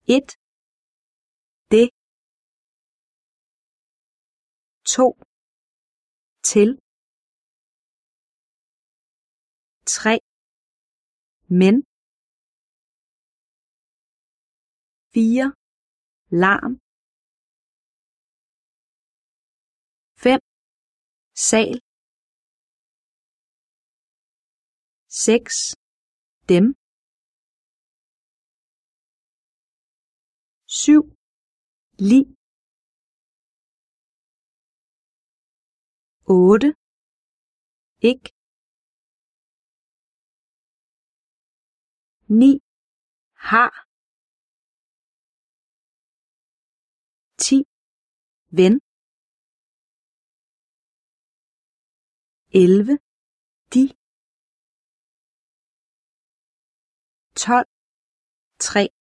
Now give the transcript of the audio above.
1. Det. 2. Til. 3. Men. 4. Larm. 5. Sal. 6. Dem. 7. Lig. 8. Ik. 9. Har. 10. Ven. 11. De. 12. 3.